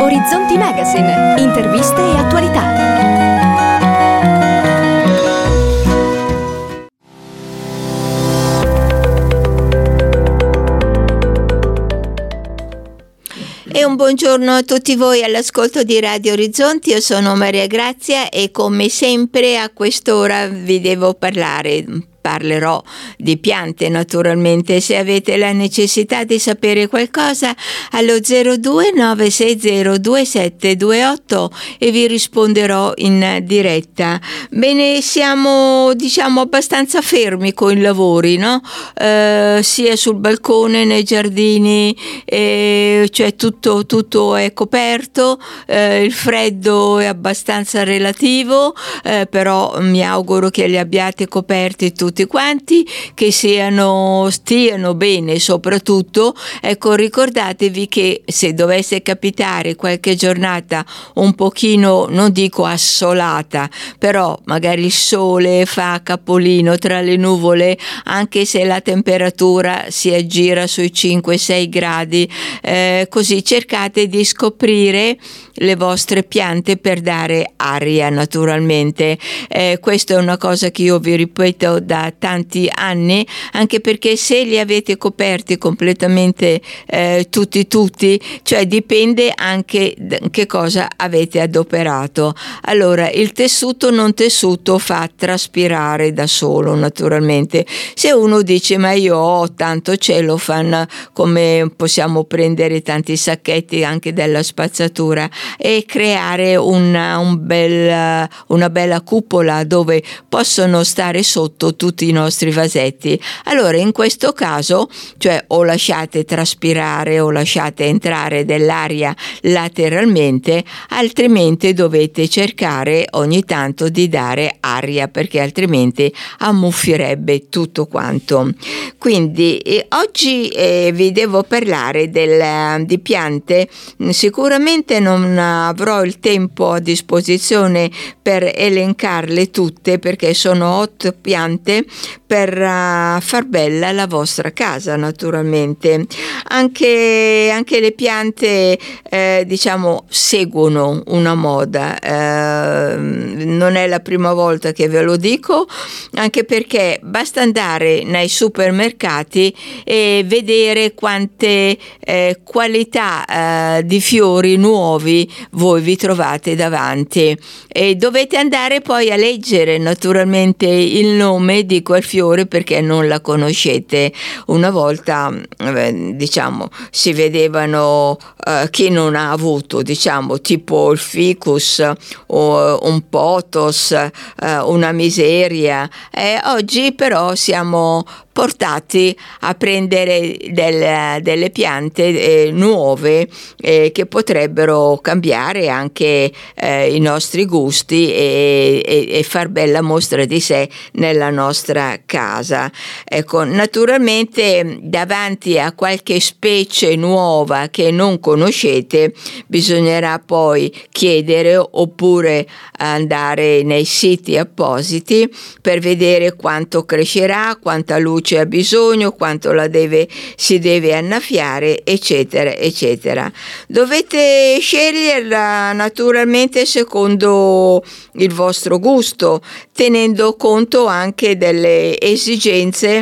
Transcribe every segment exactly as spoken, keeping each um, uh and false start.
Orizzonti Magazine, interviste e attualità. E un buongiorno a tutti voi all'ascolto di Radio Orizzonti. Io sono Maria Grazia e come sempre a quest'ora vi devo parlare. Parlerò di piante naturalmente. Se avete la necessità di sapere qualcosa, allo zero due nove sei zero due sette due otto e vi risponderò in diretta. Bene, siamo diciamo abbastanza fermi con i lavori, no? Eh, sia sul balcone, nei giardini, eh, cioè tutto, tutto è coperto, eh, il freddo è abbastanza relativo, eh, però mi auguro che li abbiate coperti tutti quanti, che siano stiano bene soprattutto. Ecco, ricordatevi che se dovesse capitare qualche giornata un pochino, non dico assolata, però magari il sole fa capolino tra le nuvole, anche se la temperatura si aggira sui cinque sei gradi, eh, così cercate di scoprire le vostre piante per dare aria naturalmente. Eh, questa è una cosa che io vi ripeto da tanti anni, anche perché se li avete coperti completamente eh, tutti tutti, cioè dipende anche da che cosa avete adoperato. Allora, il tessuto non tessuto fa traspirare da solo naturalmente. Se uno dice ma io ho tanto cellophane, come possiamo prendere tanti sacchetti anche della spazzatura e creare una, un bel, una bella cupola dove possono stare sotto tutti i nostri vasetti, allora in questo caso, cioè o lasciate traspirare o lasciate entrare dell'aria lateralmente, altrimenti dovete cercare ogni tanto di dare aria, perché altrimenti ammuffirebbe tutto quanto. Quindi eh, oggi eh, vi devo parlare del, di piante. Sicuramente non avrò il tempo a disposizione per elencarle tutte, perché sono otto piante per uh, far bella la vostra casa naturalmente. Anche, anche le piante eh, diciamo seguono una moda, eh, non è la prima volta che ve lo dico, anche perché basta andare nei supermercati e vedere quante eh, qualità eh, di fiori nuovi voi vi trovate davanti, e dovete andare poi a leggere naturalmente il nome di quel fiore, perché non la conoscete. Una volta eh, diciamo si vedevano eh, chi non ha avuto, diciamo tipo il ficus o un potos, eh, una miseria, e oggi però siamo portati a prendere del, delle piante eh, nuove eh, che potrebbero cambiare anche eh, i nostri gusti e, e, e far bella mostra di sé nella nostra casa. Ecco, naturalmente davanti a qualche specie nuova che non conoscete bisognerà poi chiedere oppure andare nei siti appositi per vedere quanto crescerà, quanta luce ha bisogno, quanto la deve, si deve annaffiare, eccetera eccetera. Dovete sceglierla naturalmente secondo il vostro gusto, tenendo conto anche delle esigenze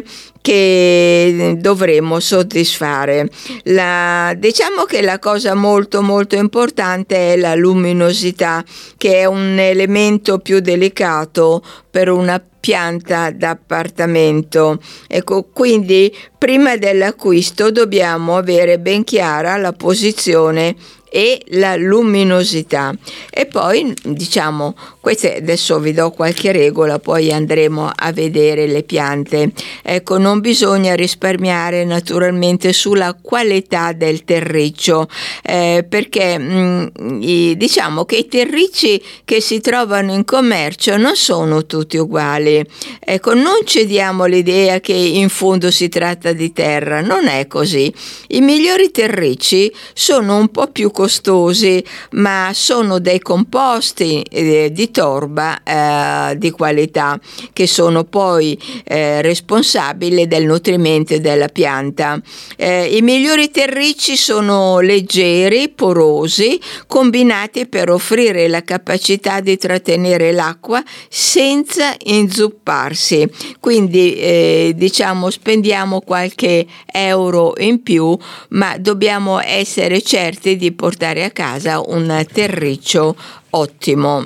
che dovremo soddisfare. La, diciamo che la cosa molto molto importante è la luminosità, che è un elemento più delicato per una pianta d'appartamento. Ecco, quindi prima dell'acquisto dobbiamo avere ben chiara la posizione e la luminosità, e poi diciamo queste, adesso vi do qualche regola, poi andremo a vedere le piante. Ecco, non bisogna risparmiare naturalmente sulla qualità del terriccio, eh, perché mh, i, diciamo che i terricci che si trovano in commercio non sono tutti uguali. Ecco, non cediamo l'idea che in fondo si tratta di terra, non è così. I migliori terricci sono un po' più costosi costosi, ma sono dei composti eh, di torba eh, di qualità che sono poi eh, responsabili del nutrimento della pianta. Eh, I migliori terricci sono leggeri, porosi, combinati per offrire la capacità di trattenere l'acqua senza inzupparsi. Quindi eh, diciamo spendiamo qualche euro in più, ma dobbiamo essere certi di portare a casa un terriccio ottimo.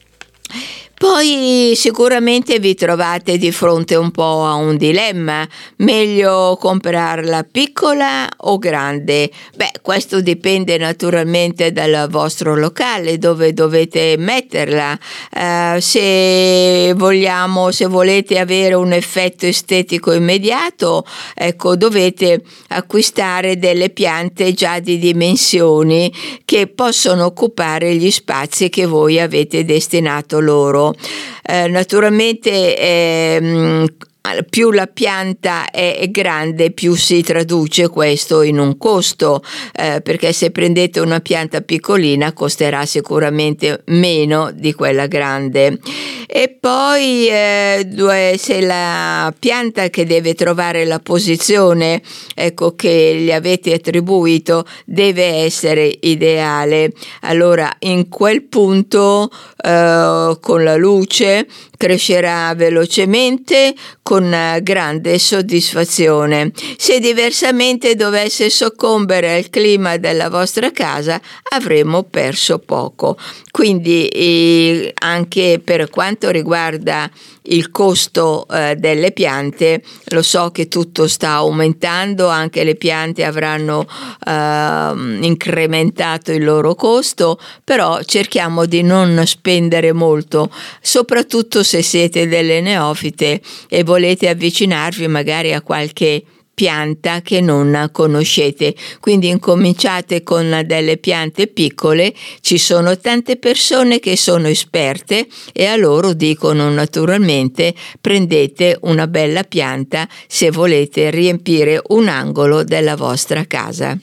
Poi sicuramente vi trovate di fronte un po' a un dilemma: meglio comprarla piccola o grande? Beh, questo dipende naturalmente dal vostro locale, dove dovete metterla. Uh, se vogliamo, se volete avere un effetto estetico immediato, ecco, dovete acquistare delle piante già di dimensioni che possono occupare gli spazi che voi avete destinato loro. Eh, naturalmente eh, più la pianta è grande, più si traduce questo in un costo, eh, perché se prendete una pianta piccolina costerà sicuramente meno di quella grande. E poi eh, se la pianta che deve trovare la posizione, ecco, che gli avete attribuito deve essere ideale, allora in quel punto eh, con la luce crescerà velocemente con grande soddisfazione. Se diversamente dovesse soccombere al clima della vostra casa, avremo perso poco. Quindi eh, anche per quanto riguarda il costo eh, delle piante, lo so che tutto sta aumentando, anche le piante avranno eh, incrementato il loro costo, però cerchiamo di non spendere molto, soprattutto se siete delle neofite e volete avvicinarvi magari a qualche pianta che non conoscete. Quindi incominciate con delle piante piccole. Ci sono tante persone che sono esperte e a loro dicono naturalmente: prendete una bella pianta se volete riempire un angolo della vostra casa.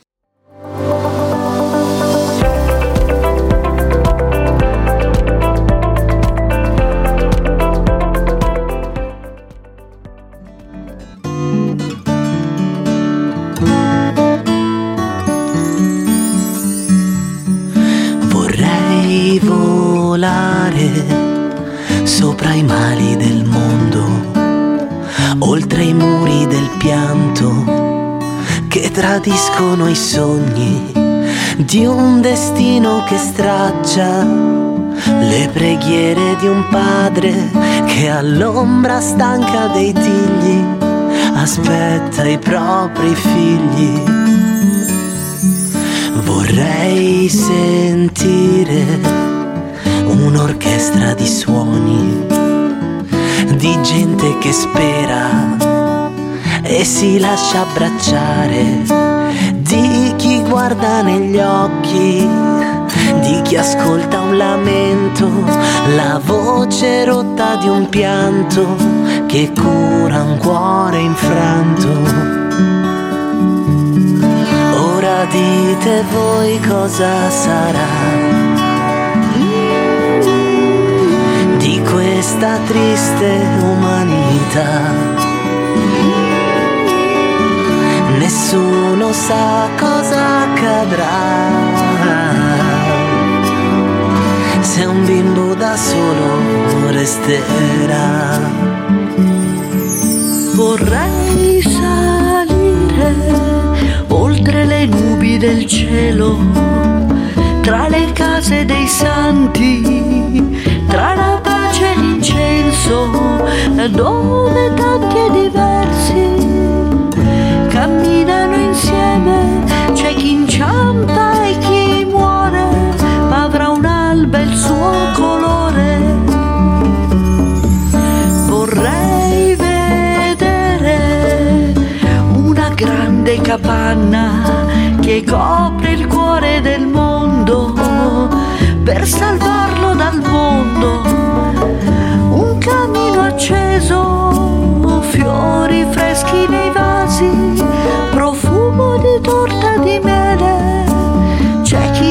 Sopra i mali del mondo, oltre i muri del pianto che tradiscono i sogni di un destino che straccia le preghiere di un padre che all'ombra stanca dei tigli aspetta i propri figli. Vorrei sentire un'orchestra di suoni, di gente che spera e si lascia abbracciare, di chi guarda negli occhi, di chi ascolta un lamento, la voce rotta di un pianto che cura un cuore infranto. Ora dite voi cosa sarà questa triste umanità. Nessuno sa cosa accadrà se un bimbo da solo resterà. Vorrei salire oltre le nubi del cielo, tra le case dei santi, tra la pace e l'incenso, dove tanti e diversi camminano insieme. C'è chi inciampa e chi muore, ma avrà un'alba il suo colore. Vorrei vedere una grande capanna che copre il cuore del mondo per salvarlo dal mondo, un camino acceso, fiori freschi nei vasi, profumo di torta di mele. C'è chi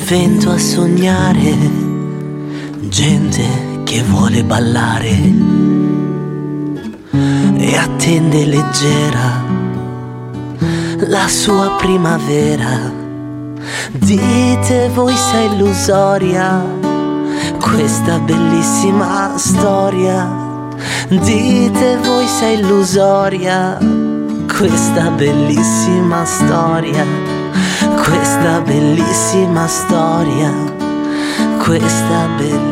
vento a sognare, gente che vuole ballare e attende leggera la sua primavera. Dite voi se è illusoria questa bellissima storia, dite voi se è illusoria questa bellissima storia, questa bellissima storia, questa bellissima.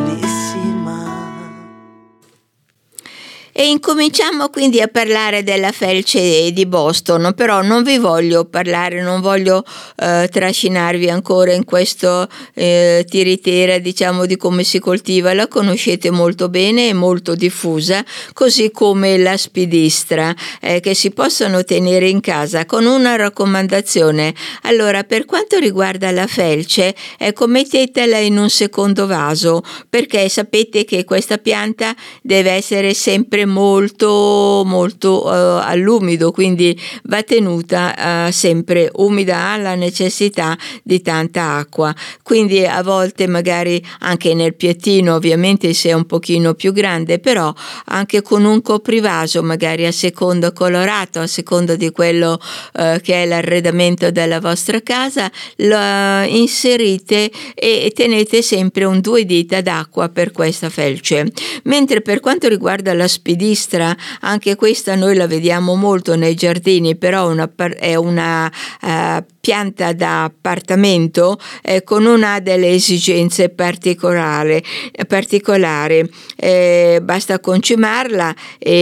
E incominciamo quindi a parlare della felce di Boston, però non vi voglio parlare, non voglio eh, trascinarvi ancora in questo eh, tiritera, diciamo, di come si coltiva. La conoscete molto bene, è molto diffusa, così come la spidistra, eh, che si possono tenere in casa con una raccomandazione. Allora, per quanto riguarda la felce, ecco, mettetela in un secondo vaso, perché sapete che questa pianta deve essere sempre molto molto uh, all'umido, quindi va tenuta uh, sempre umida, ha la necessità di tanta acqua, quindi a volte magari anche nel piattino, ovviamente se è un pochino più grande, però anche con un coprivaso magari a seconda colorato, a seconda di quello uh, che è l'arredamento della vostra casa, lo inserite e tenete sempre un due dita d'acqua per questa felce. Mentre per quanto riguarda la spidistra, anche questa noi la vediamo molto nei giardini, però una, è una uh, pianta da appartamento eh, con una delle esigenze particolari, particolari. Eh, basta concimarla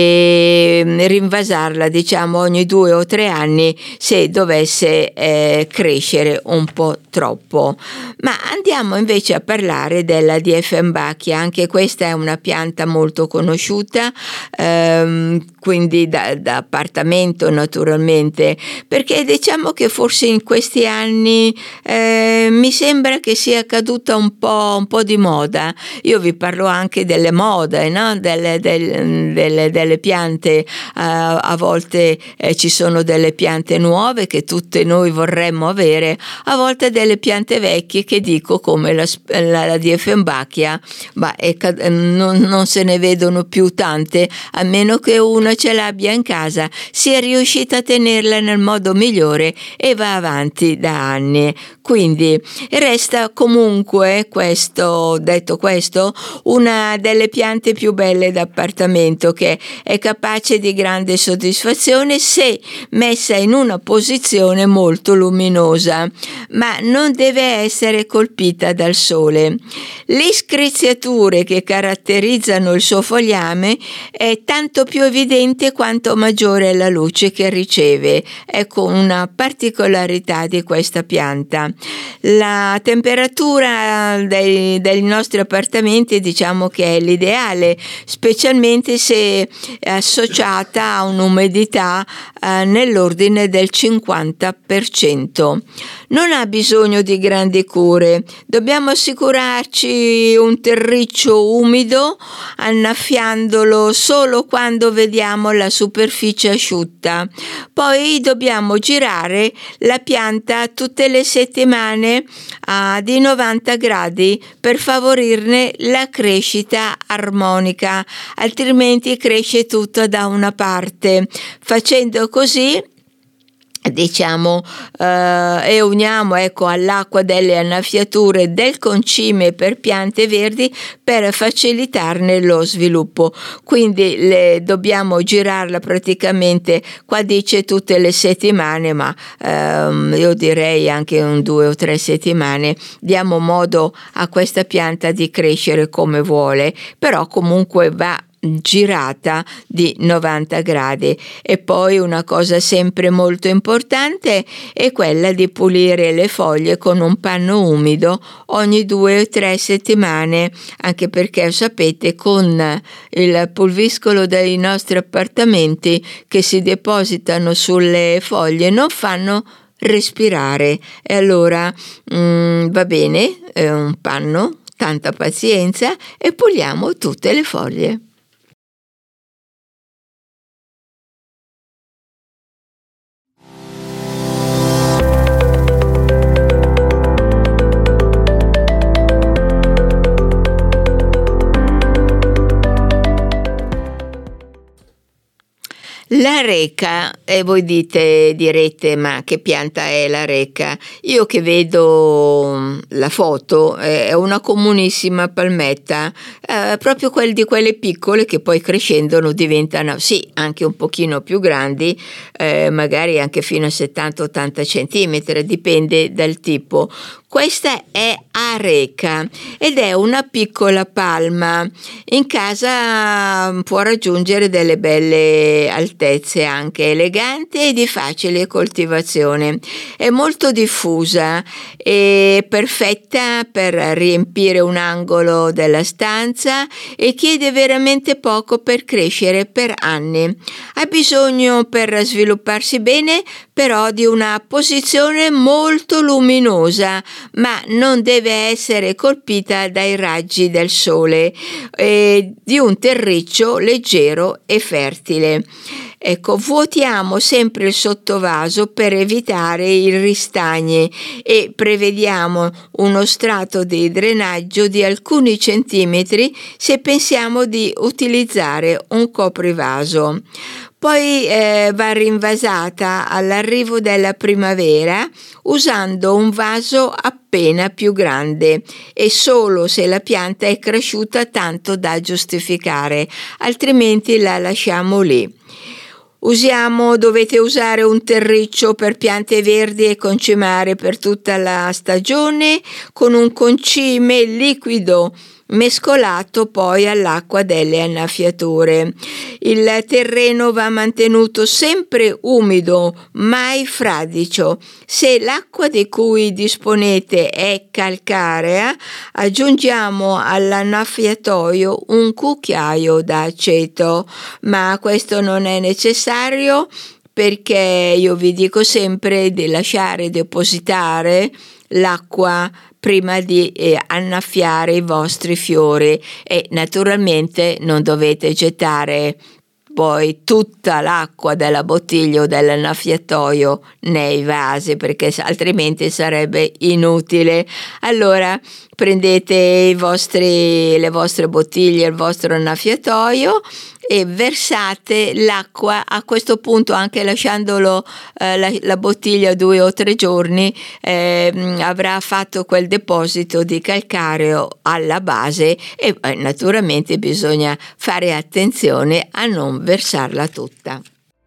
e rinvasarla, diciamo, ogni due o tre anni se dovesse eh, crescere un po' troppo. Ma andiamo invece a parlare della Dieffenbachia. Anche questa è una pianta molto conosciuta, ehm, quindi da, da appartamento naturalmente, perché diciamo che forse in questi anni eh, mi sembra che sia caduta un po', un po' di moda. Io vi parlo anche delle mode, no? delle, delle, delle, delle piante, uh, a volte eh, ci sono delle piante nuove che tutte noi vorremmo avere, a volte delle piante vecchie che dico come la, la, la Dieffenbachia, ma è, non, non se ne vedono più tante, a meno che uno ce l'abbia in casa, sia riuscita a tenerla nel modo migliore e va avanti da anni. Quindi resta comunque, questo, detto questo, una delle piante più belle d'appartamento, che è capace di grande soddisfazione se messa in una posizione molto luminosa, ma non deve essere colpita dal sole. Le scricciature che caratterizzano il suo fogliame è tanto più evidente quanto maggiore è la luce che riceve. Ecco una particolarità di questa pianta. La temperatura dei, dei nostri appartamenti diciamo che è l'ideale, specialmente se associata a un'umidità eh, nell'ordine del cinquanta per cento. Non ha bisogno di grandi cure, dobbiamo assicurarci un terriccio umido annaffiandolo solo quando vediamo la superficie asciutta. Poi dobbiamo girare la pianta tutte le settimane a di novanta gradi per favorirne la crescita armonica, altrimenti cresce tutto da una parte. Facendo così, diciamo eh, e uniamo ecco all'acqua delle annaffiature del concime per piante verdi per facilitarne lo sviluppo. Quindi le, dobbiamo girarla praticamente, qua dice tutte le settimane, ma ehm, io direi anche un due o tre settimane. Diamo modo a questa pianta di crescere come vuole, però comunque va girata di novanta gradi. E poi una cosa sempre molto importante è quella di pulire le foglie con un panno umido ogni due o tre settimane, anche perché sapete con il pulviscolo dei nostri appartamenti che si depositano sulle foglie non fanno respirare, e allora mm, va bene, è un panno, tanta pazienza, e puliamo tutte le foglie. L'areca, e voi dite, direte, ma che pianta è l'areca? Io che vedo la foto, è una comunissima palmetta, eh, proprio quelle di quelle piccole che poi crescendo diventano, sì, anche un pochino più grandi, eh, magari anche fino a settanta ottanta centimetri, dipende dal tipo. Questa è areca ed è una piccola palma. In casa può raggiungere delle belle altezze, anche elegante e di facile coltivazione. È molto diffusa e perfetta per riempire un angolo della stanza e chiede veramente poco per crescere per anni. Ha bisogno per svilupparsi bene però di una posizione molto luminosa, ma non deve essere colpita dai raggi del sole, e di un terriccio leggero e fertile. Ecco, vuotiamo sempre il sottovaso per evitare i ristagni e prevediamo uno strato di drenaggio di alcuni centimetri se pensiamo di utilizzare un coprivaso. Poi eh, va rinvasata all'arrivo della primavera usando un vaso appena più grande e solo se la pianta è cresciuta tanto da giustificare, altrimenti la lasciamo lì. Usiamo, dovete usare un terriccio per piante verdi e concimare per tutta la stagione con un concime liquido mescolato poi all'acqua delle annaffiature. Il terreno va mantenuto sempre umido, mai fradicio. Se l'acqua di cui disponete è calcarea, aggiungiamo all'annaffiatoio un cucchiaio d'aceto, ma questo non è necessario perché io vi dico sempre di lasciare depositare l'acqua prima di eh, annaffiare i vostri fiori e naturalmente non dovete gettare poi tutta l'acqua della bottiglia o dell'annaffiatoio nei vasi perché altrimenti sarebbe inutile. Allora prendete i vostri, le vostre bottiglie, il vostro annaffiatoio e versate l'acqua, a questo punto anche lasciandolo eh, la, la bottiglia due o tre giorni eh, avrà fatto quel deposito di calcareo alla base e eh, naturalmente bisogna fare attenzione a non versarla tutta.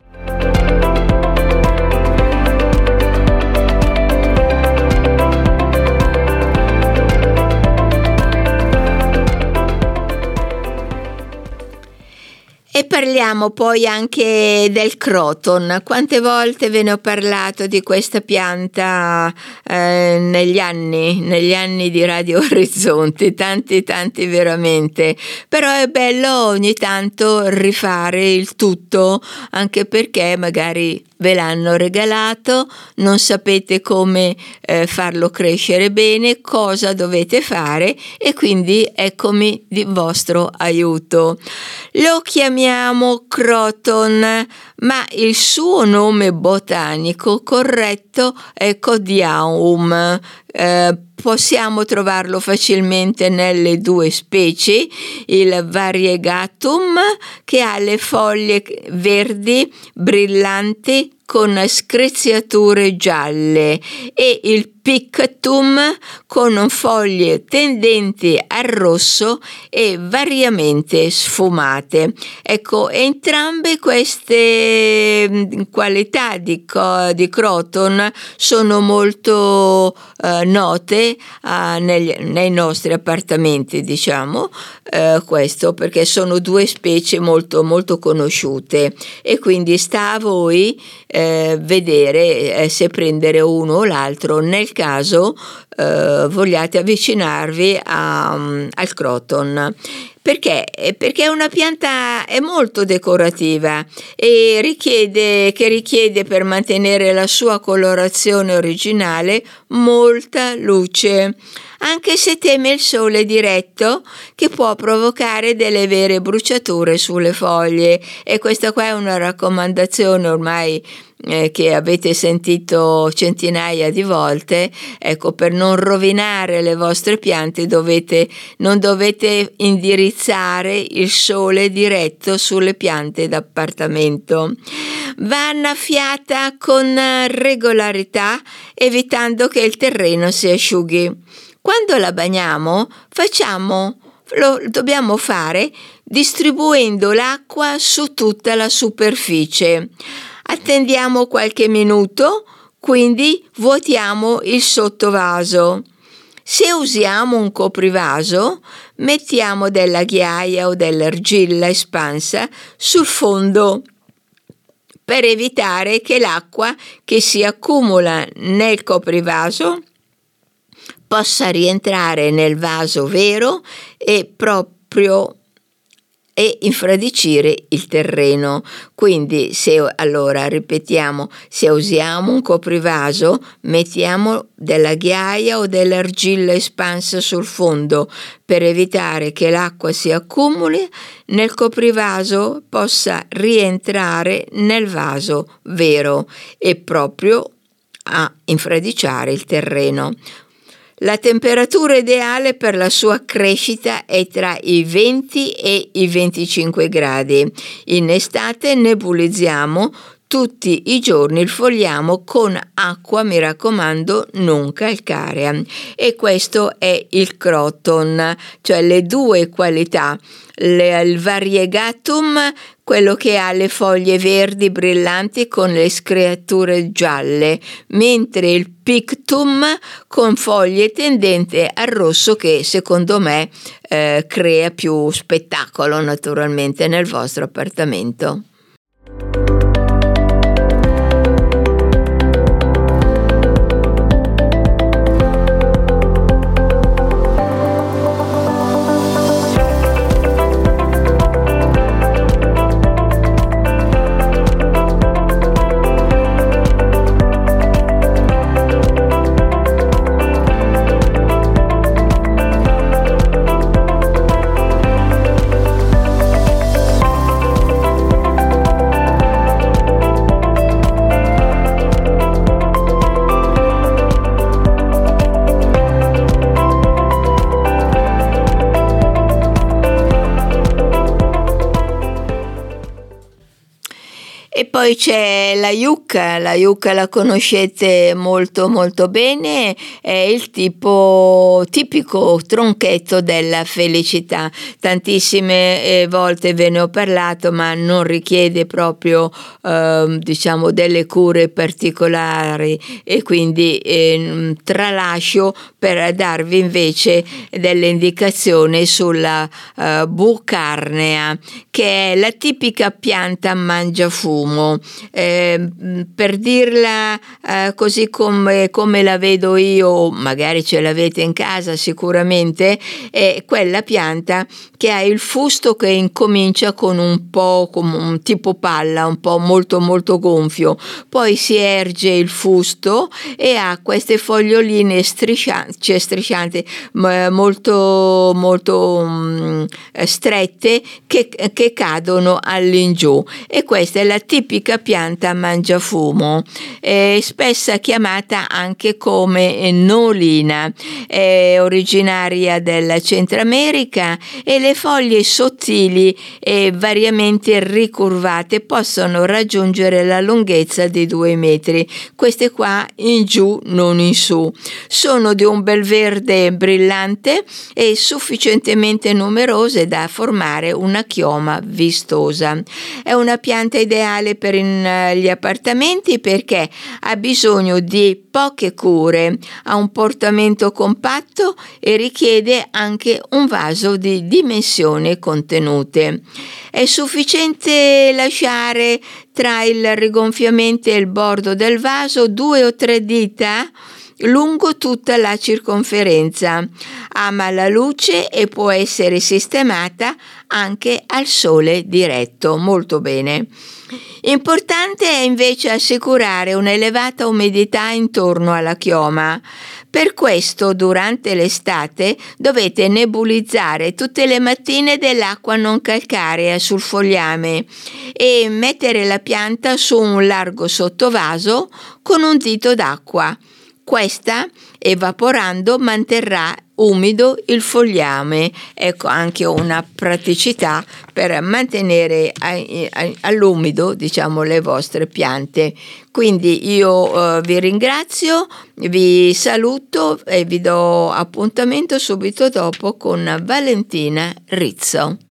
E parliamo poi anche del croton. Quante volte ve ne ho parlato di questa pianta eh, negli anni, negli anni di Radio Orizzonti, tanti tanti veramente. Però è bello ogni tanto rifare il tutto, anche perché magari ve l'hanno regalato, non sapete come eh, farlo crescere bene, cosa dovete fare e quindi eccomi di vostro aiuto. Lo chiamiamo croton, ma il suo nome botanico corretto è Codiaum. Eh, possiamo trovarlo facilmente nelle due specie, il variegatum che ha le foglie verdi brillanti con screziature gialle e il pictum con foglie tendenti al rosso e variamente sfumate. Ecco, entrambe queste qualità di, di croton sono molto eh, note eh, negli, nei nostri appartamenti, diciamo, eh, questo perché sono due specie molto molto conosciute e quindi sta a voi eh, vedere eh, se prendere uno o l'altro nel caso eh, vogliate avvicinarvi a, um, al croton. Perché? Perché è una pianta è molto decorativa e richiede, che richiede per mantenere la sua colorazione originale molta luce, anche se teme il sole diretto che può provocare delle vere bruciature sulle foglie. E questa qua è una raccomandazione ormai eh, che avete sentito centinaia di volte. Ecco, per non rovinare le vostre piante dovete, non dovete indirizzare il sole diretto sulle piante d'appartamento. Va annaffiata con regolarità, evitando che il terreno si asciughi. Quando la bagniamo, facciamo, lo dobbiamo fare distribuendo l'acqua su tutta la superficie. Attendiamo qualche minuto, quindi vuotiamo il sottovaso. Se usiamo un coprivaso, mettiamo della ghiaia o dell'argilla espansa sul fondo per evitare che l'acqua che si accumula nel coprivaso possa rientrare nel vaso vero e proprio e infradicire il terreno. Quindi se allora ripetiamo, se usiamo un coprivaso, mettiamo della ghiaia o dell'argilla espansa sul fondo per evitare che l'acqua si accumuli nel coprivaso, possa rientrare nel vaso vero e proprio a infradiciare il terreno. La temperatura ideale per la sua crescita è tra i venti e i venticinque gradi. In estate nebulizziamo tutti i giorni il fogliame con acqua, mi raccomando, non calcarea. E questo è il croton, cioè le due qualità. Le, il variegatum, quello che ha le foglie verdi brillanti con le screature gialle, mentre il pictum con foglie tendenti al rosso, che secondo me eh, crea più spettacolo naturalmente nel vostro appartamento. E poi c'è la yucca, la yucca la conoscete molto molto bene, è il tipo tipico tronchetto della felicità. Tantissime eh, volte ve ne ho parlato, ma non richiede proprio eh, diciamo delle cure particolari, e quindi eh, tralascio per darvi invece delle indicazioni sulla eh, bucarnea, che è la tipica pianta mangiafumo. Eh, per dirla eh, così come, come la vedo io, magari ce l'avete in casa sicuramente, è quella pianta che ha il fusto che incomincia con un po' come un tipo palla, un po' molto molto gonfio, poi si erge il fusto e ha queste foglioline striscianti, cioè striscianti molto molto mh, strette che, che cadono all'ingiù, e questa è la tipica pianta mangiafumo, è spessa chiamata anche come nolina, è originaria del Centro America e le foglie sottili e variamente ricurvate possono raggiungere la lunghezza di due metri, queste qua in giù non in su, sono di un bel verde brillante e sufficientemente numerose da formare una chioma vistosa. È una pianta ideale per in, gli appartamenti perché ha bisogno di poche cure, ha un portamento compatto e richiede anche un vaso di dimensioni contenute. È sufficiente lasciare tra il rigonfiamento e il bordo del vaso due o tre dita lungo tutta la circonferenza. Ama la luce e può essere sistemata anche al sole diretto. Molto bene. Importante è invece assicurare un'elevata umidità intorno alla chioma. Per questo durante l'estate dovete nebulizzare tutte le mattine dell'acqua non calcarea sul fogliame e mettere la pianta su un largo sottovaso con un dito d'acqua. Questa, evaporando, manterrà umido il fogliame. Ecco anche una praticità per mantenere all'umido, diciamo, le vostre piante. Quindi io eh, vi ringrazio, vi saluto e vi do appuntamento subito dopo con Valentina Rizzo.